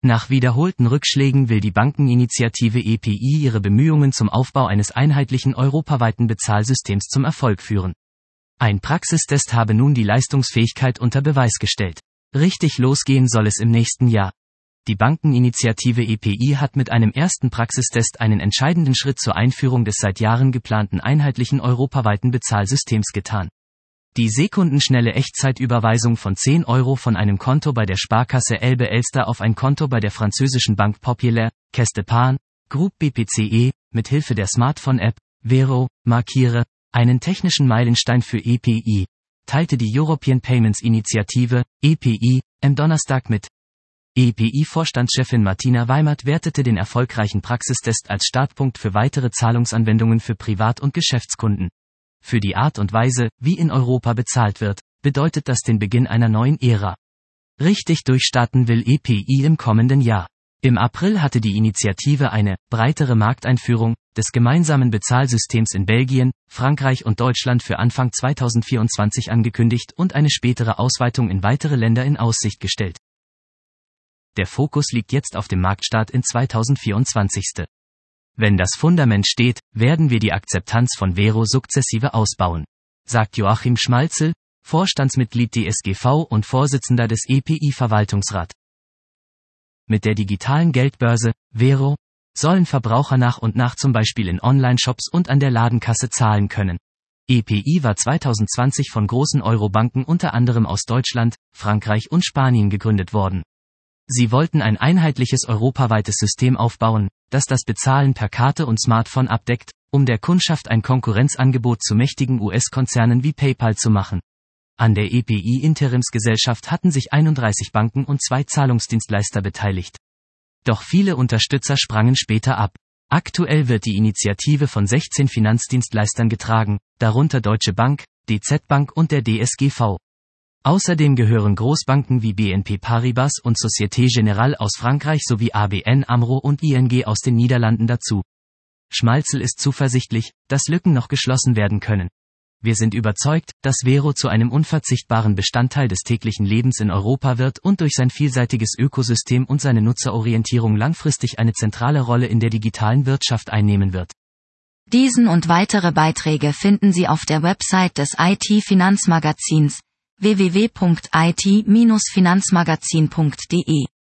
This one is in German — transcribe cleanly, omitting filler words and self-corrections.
Nach wiederholten Rückschlägen will die Bankeninitiative EPI ihre Bemühungen zum Aufbau eines einheitlichen europaweiten Bezahlsystems zum Erfolg führen. Ein Praxistest habe nun die Leistungsfähigkeit unter Beweis gestellt. Richtig losgehen soll es im nächsten Jahr. Die Bankeninitiative EPI hat mit einem ersten Praxistest einen entscheidenden Schritt zur Einführung des seit Jahren geplanten einheitlichen europaweiten Bezahlsystems getan. Die sekundenschnelle Echtzeitüberweisung von 10 € von einem Konto bei der Sparkasse Elbe Elster auf ein Konto bei der französischen Banque Populaire, Caisse d'Épargne, Groupe BPCE, mit Hilfe der Smartphone-App, Vero, markiere einen technischen Meilenstein für EPI, teilte die European Payments Initiative, EPI, am Donnerstag mit. EPI-Vorstandschefin Martina Weimert wertete den erfolgreichen Praxistest als Startpunkt für weitere Zahlungsanwendungen für Privat- und Geschäftskunden. Für die Art und Weise, wie in Europa bezahlt wird, bedeutet das den Beginn einer neuen Ära. Richtig durchstarten will EPI im kommenden Jahr. Im April hatte die Initiative eine breitere Markteinführung des gemeinsamen Bezahlsystems in Belgien, Frankreich und Deutschland für Anfang 2024 angekündigt und eine spätere Ausweitung in weitere Länder in Aussicht gestellt. Der Fokus liegt jetzt auf dem Marktstart in 2024. Wenn das Fundament steht, werden wir die Akzeptanz von Vero sukzessive ausbauen, sagt Joachim Schmalzel, Vorstandsmitglied DSGV und Vorsitzender des EPI-Verwaltungsrat. Mit der digitalen Geldbörse, Vero, sollen Verbraucher nach und nach zum Beispiel in Online-Shops und an der Ladenkasse zahlen können. EPI war 2020 von großen Eurobanken unter anderem aus Deutschland, Frankreich und Spanien gegründet worden. Sie wollten ein einheitliches europaweites System aufbauen, das das Bezahlen per Karte und Smartphone abdeckt, um der Kundschaft ein Konkurrenzangebot zu mächtigen US-Konzernen wie PayPal zu machen. An der EPI-Interimsgesellschaft hatten sich 31 Banken und 2 Zahlungsdienstleister beteiligt. Doch viele Unterstützer sprangen später ab. Aktuell wird die Initiative von 16 Finanzdienstleistern getragen, darunter Deutsche Bank, DZ Bank und der DSGV. Außerdem gehören Großbanken wie BNP Paribas und Société Générale aus Frankreich sowie ABN AMRO und ING aus den Niederlanden dazu. Schmalzel ist zuversichtlich, dass Lücken noch geschlossen werden können. Wir sind überzeugt, dass Vero zu einem unverzichtbaren Bestandteil des täglichen Lebens in Europa wird und durch sein vielseitiges Ökosystem und seine Nutzerorientierung langfristig eine zentrale Rolle in der digitalen Wirtschaft einnehmen wird. Diesen und weitere Beiträge finden Sie auf der Website des IT-Finanzmagazins www.it-finanzmagazin.de